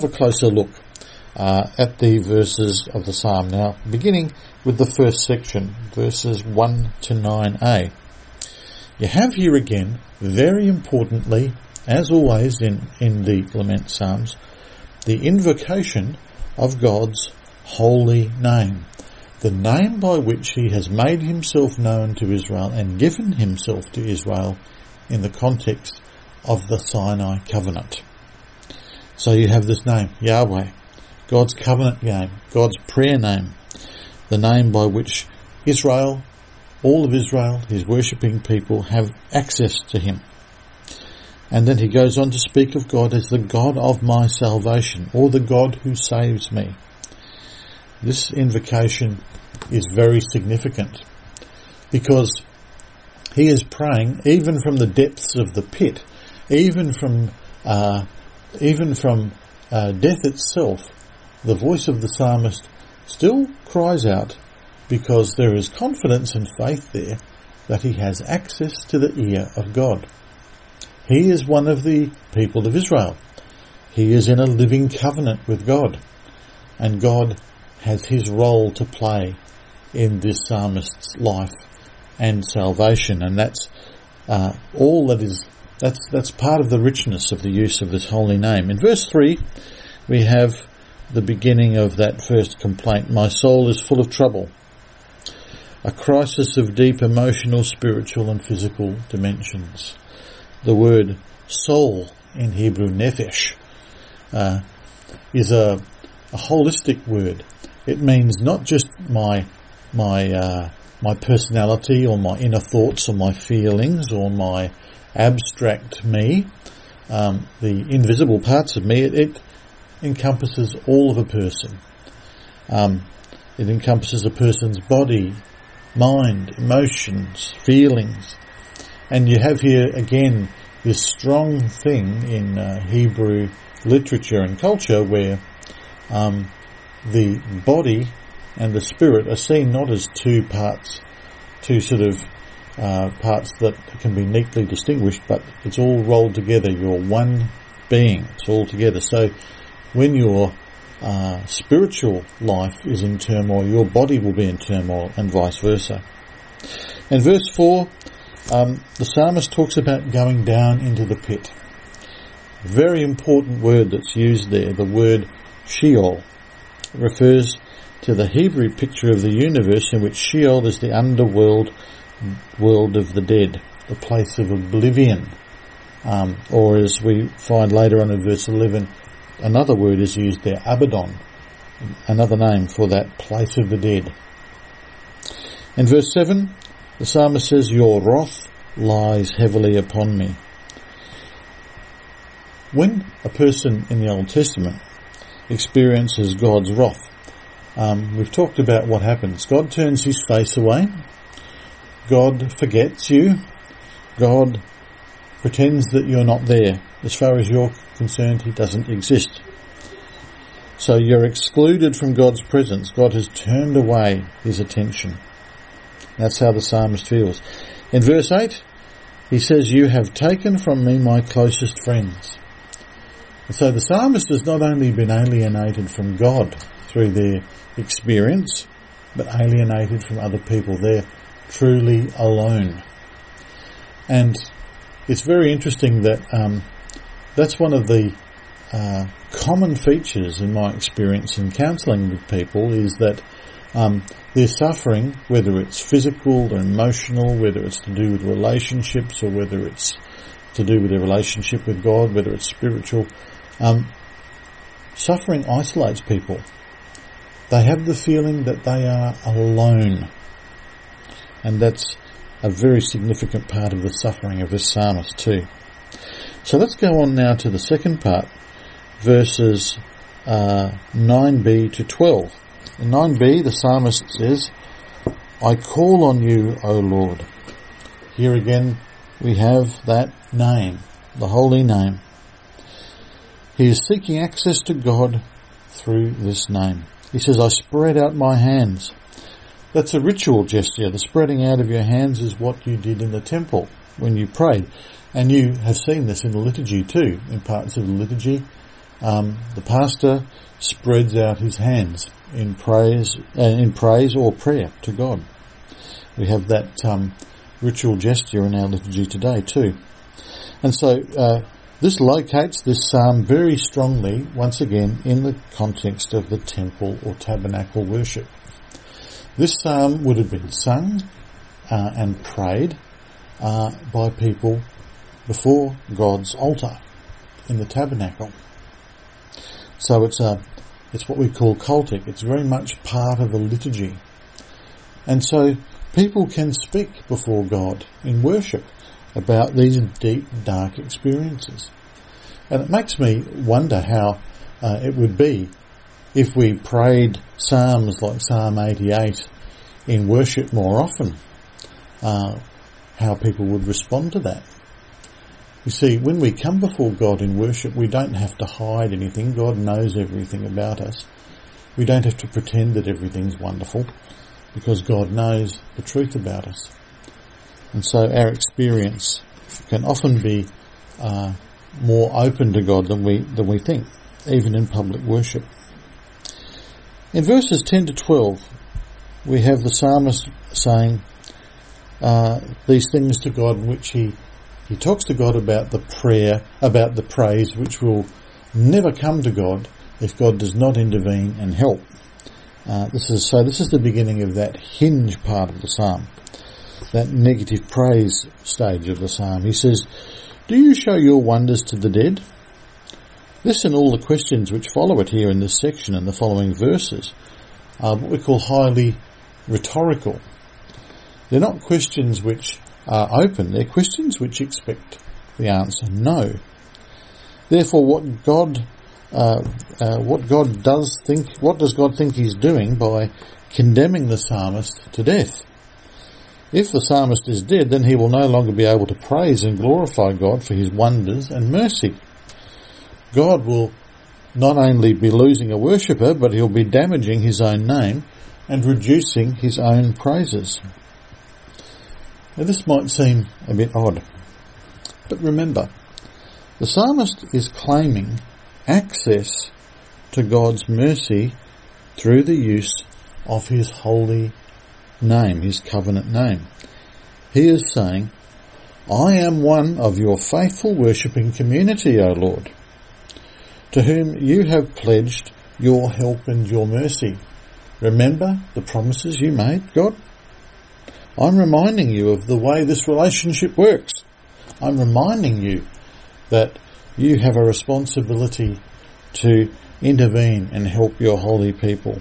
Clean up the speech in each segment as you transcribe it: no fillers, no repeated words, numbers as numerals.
A closer look at the verses of the psalm now, beginning with the first section, verses 1 to 9a. You have here again, very importantly, as always in the lament psalms, the invocation of God's holy name, the name by which he has made himself known to Israel and given himself to Israel in the context of the Sinai covenant. So you have this name, Yahweh, God's covenant name, God's prayer name, the name by which Israel, all of Israel, his worshipping people, have access to him. And then he goes on to speak of God as the God of my salvation, or the God who saves me. This invocation is very significant because he is praying even from the depths of the pit, even from death itself. The voice of the psalmist still cries out because there is confidence and faith there that he has access to the ear of God. He is one of the people of Israel. He is in a living covenant with God, and God has his role to play in this psalmist's life and salvation, and that's all that is. That's part of the richness of the use of this holy name. In verse 3, we have the beginning of that first complaint. My soul is full of trouble. A crisis of deep emotional, spiritual and physical dimensions. The word soul in Hebrew, nephesh, is a holistic word. It means not just my personality or my inner thoughts or my feelings or my abstract me, the invisible parts of me. It encompasses all of a person. It encompasses a person's body, mind, emotions, feelings. And you have here again this strong thing in Hebrew literature and culture where the body and the spirit are seen not as two parts, two sort of parts that can be neatly distinguished, but it's all rolled together. You're one being. It's all together. So when your spiritual life is in turmoil, your body will be in turmoil, and vice versa. In verse 4, the psalmist talks about going down into the pit. Very important word that's used there, the word Sheol. It refers to the Hebrew picture of the universe in which Sheol is the underworld, world of the dead, the place of oblivion. Or as we find later on in verse 11, another word is used there, Abaddon, another name for that place of the dead. In verse 7, the psalmist says, your wrath lies heavily upon me. When a person in the Old Testament experiences God's wrath, we've talked about what happens. God turns his face away. God forgets you. God pretends that you're not there. As far as you're concerned, he doesn't exist. So you're excluded from God's presence. God has turned away his attention. That's how the psalmist feels. In verse 8, he says, you have taken from me my closest friends. And so the psalmist has not only been alienated from God through their experience, but alienated from other people. They're truly alone. And it's very interesting that that's one of the common features in my experience in counselling with people, is that their suffering, whether it's physical or emotional, whether it's to do with relationships or whether it's to do with their relationship with God, whether it's spiritual, suffering isolates people. They have the feeling that they are alone. And that's a very significant part of the suffering of this psalmist too. So let's go on now to the second part, verses 9b to 12. In 9b, the psalmist says, I call on you, O Lord. Here again we have that name, the holy name. He is seeking access to God through this name. He says, I spread out my hands. That's a ritual gesture. The spreading out of your hands is what you did in the temple when you prayed. And you have seen this in the liturgy too. In parts of the liturgy, the pastor spreads out his hands in praise or prayer to God. We have that ritual gesture in our liturgy today too. And so this locates this psalm very strongly, once again, in the context of the temple or tabernacle worship. This psalm would have been sung and prayed by people before God's altar in the tabernacle. So it's what we call cultic. It's very much part of the liturgy. And so people can speak before God in worship about these deep, dark experiences. And it makes me wonder how it would be if we prayed psalms like Psalm 88 in worship more often, how people would respond to that. You see, when we come before God in worship, we don't have to hide anything. God knows everything about us. We don't have to pretend that everything's wonderful, because God knows the truth about us. And so our experience can often be more open to God than we think, even in public worship. In verses 10 to 12, we have the psalmist saying these things to God, in which he talks to God about the prayer, about the praise, which will never come to God if God does not intervene and help. This is the beginning of that hinge part of the psalm, that negative praise stage of the psalm. He says, "Do you show your wonders to the dead?" This and all the questions which follow it here in this section and the following verses are what we call highly rhetorical. They're not questions which are open, they're questions which expect the answer no. Therefore, what does God think he's doing by condemning the psalmist to death? If the psalmist is dead, then he will no longer be able to praise and glorify God for his wonders and mercy. God will not only be losing a worshipper, but he'll be damaging his own name and reducing his own praises. Now, this might seem a bit odd, but remember, the psalmist is claiming access to God's mercy through the use of his holy name, his covenant name. He is saying, "I am one of your faithful worshipping community, O Lord, to whom you have pledged your help and your mercy. Remember the promises you made, God? I'm reminding you of the way this relationship works. I'm reminding you that you have a responsibility to intervene and help your holy people.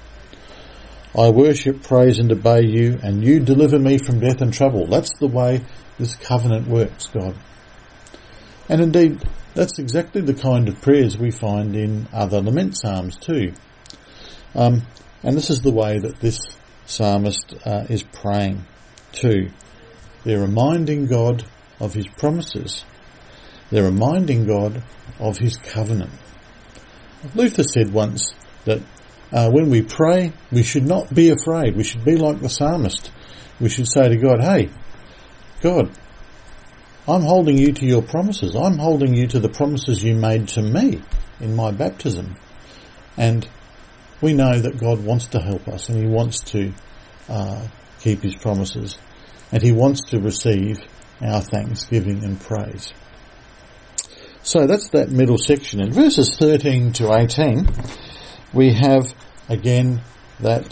I worship, praise and obey you, and you deliver me from death and trouble." That's the way this covenant works, God. And indeed, that's exactly the kind of prayers we find in other lament psalms too. And this is the way that this psalmist is praying too. They're reminding God of his promises. They're reminding God of his covenant. Luther said once that when we pray, we should not be afraid. We should be like the psalmist. We should say to God, "Hey, God, I'm holding you to your promises. I'm holding you to the promises you made to me in my baptism." And we know that God wants to help us, and he wants to keep his promises, and he wants to receive our thanksgiving and praise. So that's that middle section. In verses 13 to 18, we have again that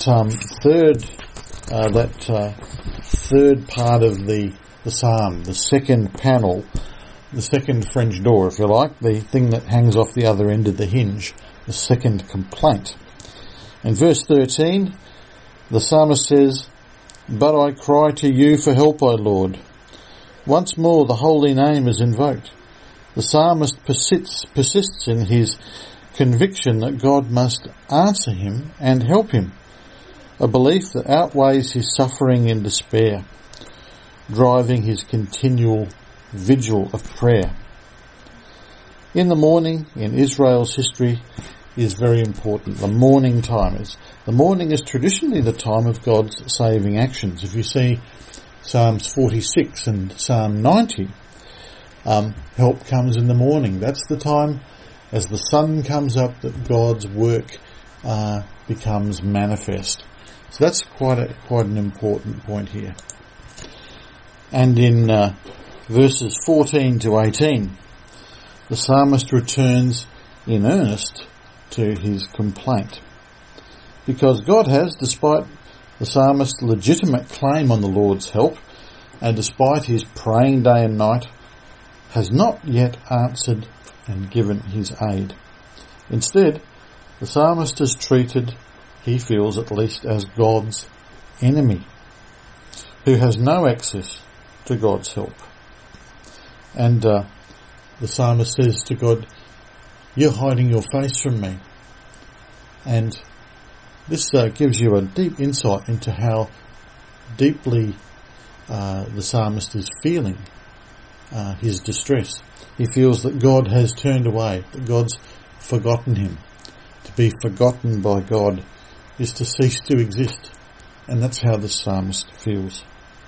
third part of the psalm, the second panel, the second French door, if you like, the thing that hangs off the other end of the hinge, the second complaint. In verse 13, the psalmist says, "But I cry to you for help, O Lord." Once more the holy name is invoked. The psalmist persists in his conviction that God must answer him and help him, a belief that outweighs his suffering and despair, driving his continual vigil of prayer. In the morning, in Israel's history, is very important. The morning time is. The morning is traditionally the time of God's saving actions. If you see Psalms 46 and Psalm 90, help comes in the morning. That's the time as the sun comes up, that God's work becomes manifest. So that's quite an important point here. And in verses 14 to 18, the psalmist returns in earnest to his complaint, because God has, despite the psalmist's legitimate claim on the Lord's help, and despite his praying day and night, has not yet answered and given his aid. Instead, the psalmist is treated, he feels at least, as God's enemy, who has no access to God's help. And the psalmist says to God, "You're hiding your face from me." And this gives you a deep insight into how deeply the psalmist is feeling his distress. He feels that God has turned away, that God's forgotten him. To be forgotten by God is to cease to exist, and that's how the psalmist feels.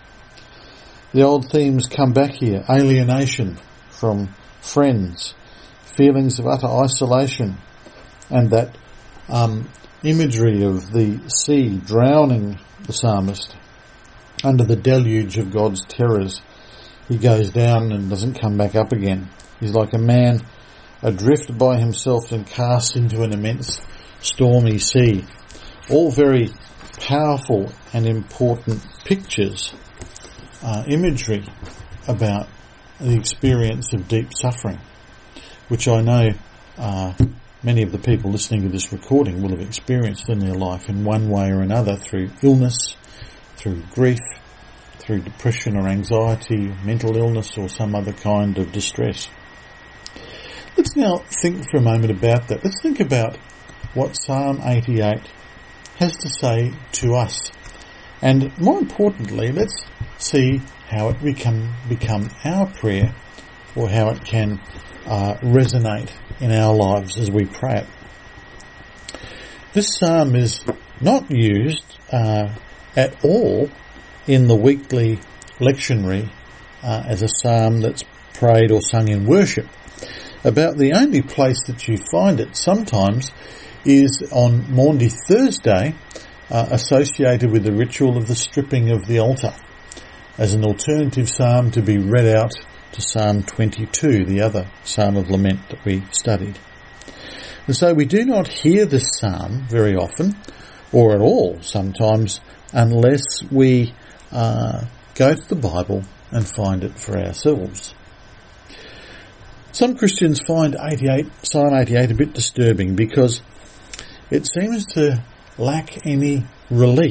The old themes come back here: alienation from friends, feelings of utter isolation, and that imagery of the sea drowning the psalmist under the deluge of God's terrors. He goes down and doesn't come back up again. He's like a man adrift by himself and cast into an immense stormy sea. All very powerful and important pictures, imagery about the experience of deep suffering, which I know many of the people listening to this recording will have experienced in their life in one way or another, through illness, through grief, through depression or anxiety, mental illness, or some other kind of distress. Let's now think for a moment about that. Let's think about what Psalm 88 has to say to us. And more importantly, let's see how it can become our prayer, or how it can resonate in our lives as we pray it. This psalm is not used at all in the weekly lectionary as a psalm that's prayed or sung in worship. About the only place that you find it sometimes is on Maundy Thursday, associated with the ritual of the stripping of the altar, as an alternative psalm to be read out to Psalm 22, the other psalm of lament that we studied. And so we do not hear this psalm very often, or at all sometimes, unless we go to the Bible and find it for ourselves. Some Christians find Psalm 88 a bit disturbing because it seems to lack any relief.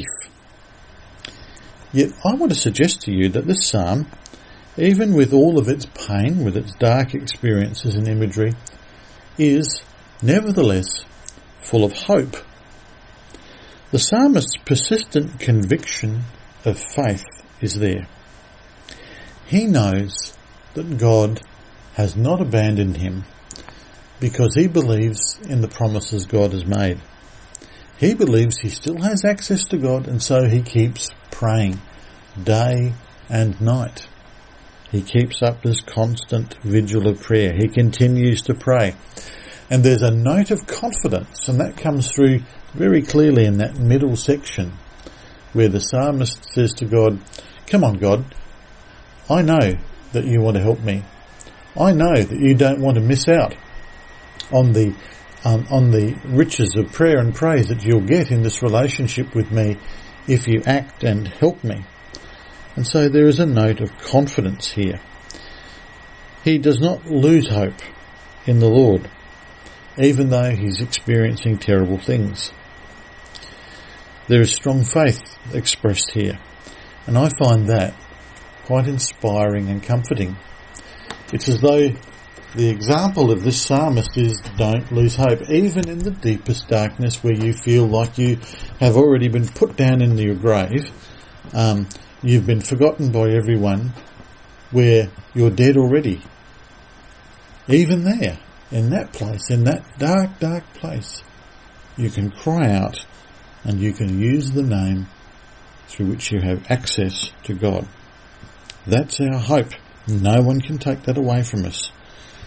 Yet I want to suggest to you that this psalm, even with all of its pain, with its dark experiences and imagery, is nevertheless full of hope. The psalmist's persistent conviction of faith is there. He knows that God has not abandoned him because he believes in the promises God has made. He believes he still has access to God, and so he keeps praying day and night. He keeps up this constant vigil of prayer. He continues to pray. And there's a note of confidence, and that comes through very clearly in that middle section where the psalmist says to God, "Come on, God, I know that you want to help me. I know that you don't want to miss out on the riches of prayer and praise that you'll get in this relationship with me if you act and help me." And so there is a note of confidence here. He does not lose hope in the Lord, even though he's experiencing terrible things. There is strong faith expressed here, and I find that quite inspiring and comforting. It's as though the example of this psalmist is don't lose hope, even in the deepest darkness where you feel like you have already been put down in your grave. You've been forgotten by everyone, where you're dead already. Even there, in that place, in that dark, dark place, you can cry out and you can use the name through which you have access to God. That's our hope. No one can take that away from us.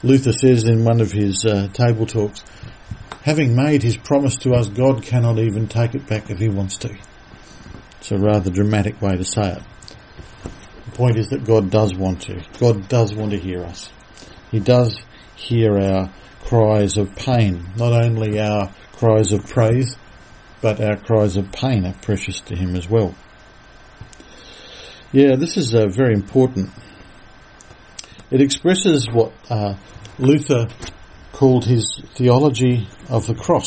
Luther says in one of his table talks, having made his promise to us, God cannot even take it back if he wants to. It's a rather dramatic way to say it. The point is that God does want to. God does want to hear us. He does hear our cries of pain. Not only our cries of praise, but our cries of pain are precious to him as well. Yeah, this is very important. It expresses what Luther called his theology of the cross.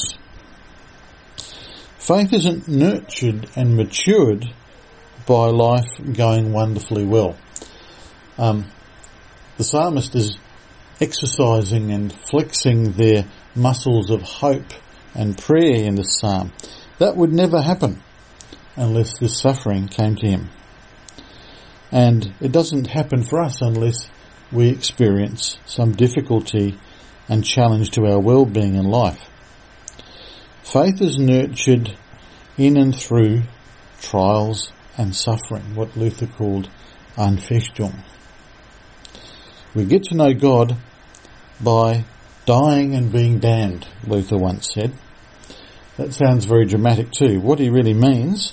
Faith isn't nurtured and matured by life going wonderfully well. The psalmist is exercising and flexing their muscles of hope and prayer in this psalm. That would never happen unless this suffering came to him. And it doesn't happen for us unless we experience some difficulty and challenge to our well-being in life. Faith is nurtured in and through trials and suffering, what Luther called Anfechtung. We get to know God by dying and being damned, Luther once said. That sounds very dramatic too. What he really means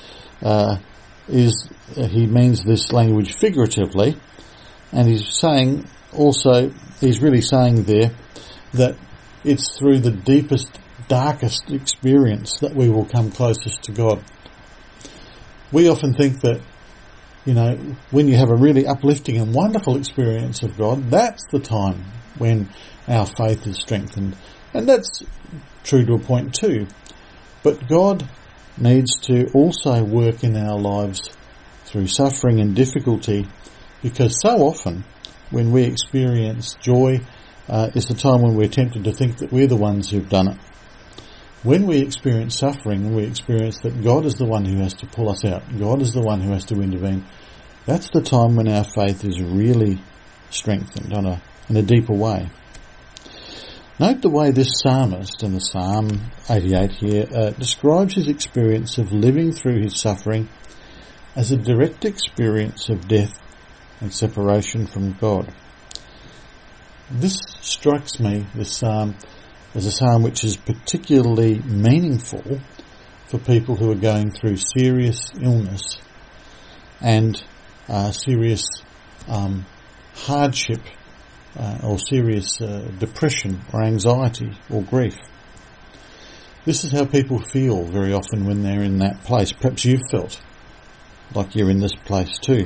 is he means this language figuratively, and he's really saying there that it's through the deepest, darkest experience that we will come closest to God. We often think that, when you have a really uplifting and wonderful experience of God, that's the time when our faith is strengthened. And that's true to a point too. But God needs to also work in our lives through suffering and difficulty, because so often when we experience joy is the time when we're tempted to think that we're the ones who've done it. When we experience suffering and we experience that God is the one who has to pull us out, God is the one who has to intervene, that's the time when our faith is really strengthened in a deeper way. Note the way this psalmist in the Psalm 88 here describes his experience of living through his suffering as a direct experience of death and separation from God. This strikes me, this psalm, as a psalm which is particularly meaningful for people who are going through serious illness and serious hardship or serious depression or anxiety or grief. This is how people feel very often when they're in that place. Perhaps you've felt like you're in this place too.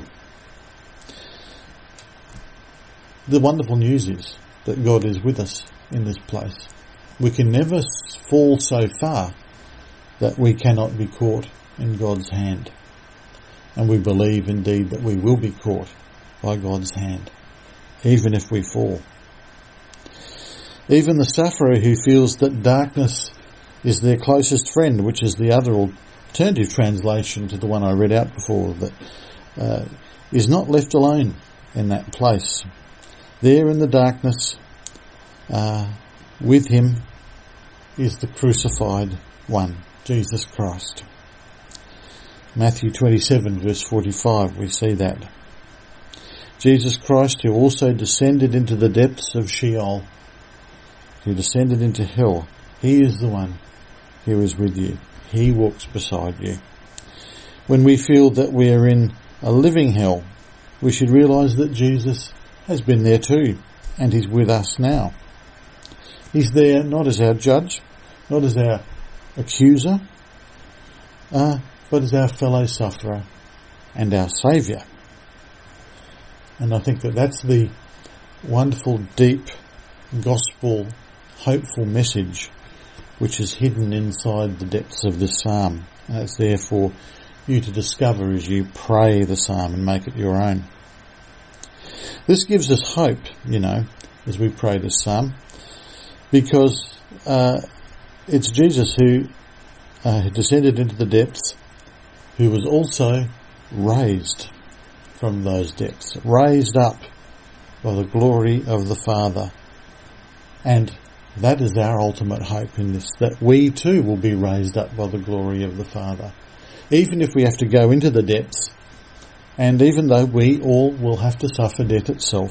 The wonderful news is that God is with us in this place. We can never fall so far that we cannot be caught in God's hand. And we believe indeed that we will be caught by God's hand, even if we fall. Even the sufferer who feels that darkness is their closest friend, which is the other alternative translation to the one I read out before, that is not left alone in that place. There in the darkness, with him is the crucified one, Jesus Christ. Matthew 27 verse 45, we see that. Jesus Christ, who also descended into the depths of Sheol, who descended into hell, he is the one who is with you. He walks beside you. When we feel that we are in a living hell, we should realise that Jesus has been there too, and he's with us now. He's there not as our judge, not as our accuser, but as our fellow sufferer and our Saviour. And I think that that's the wonderful, deep, gospel, hopeful message which is hidden inside the depths of this psalm. And it's there for you to discover as you pray the psalm and make it your own. This gives us hope, as we pray this psalm, because it's Jesus who descended into the depths, who was also raised from those depths, raised up by the glory of the Father. And that is our ultimate hope in this, that we too will be raised up by the glory of the Father. Even if we have to go into the depths, and even though we all will have to suffer death itself,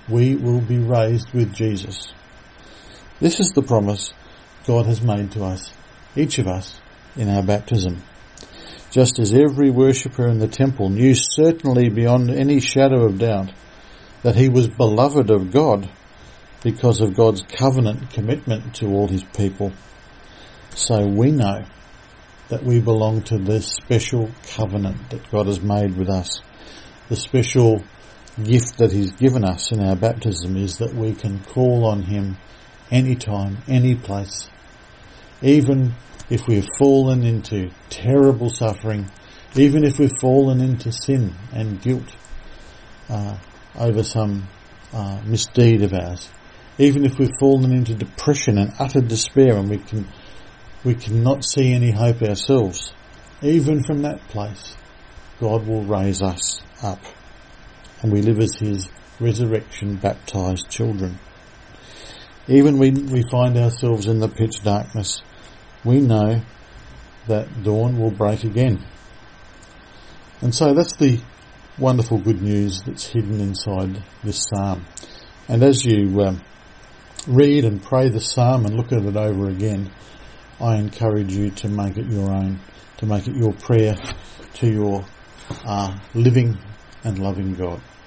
we will be raised with Jesus. This is the promise God has made to us, each of us, in our baptism. Just as every worshipper in the temple knew certainly beyond any shadow of doubt that he was beloved of God because of God's covenant commitment to all his people, so we know that we belong to this special covenant that God has made with us. The special gift that he's given us in our baptism is that we can call on him anytime, any place. Even if we've fallen into terrible suffering, even if we've fallen into sin and guilt over some misdeed of ours, even if we've fallen into depression and utter despair and we cannot see any hope ourselves, even from that place, God will raise us up, and we live as his resurrection baptized children. Even when we find ourselves in the pitch darkness, we know that dawn will break again. And so that's the wonderful good news that's hidden inside this psalm. And as you read and pray the psalm and look at it over again, I encourage you to make it your own, to make it your prayer to your living and loving God.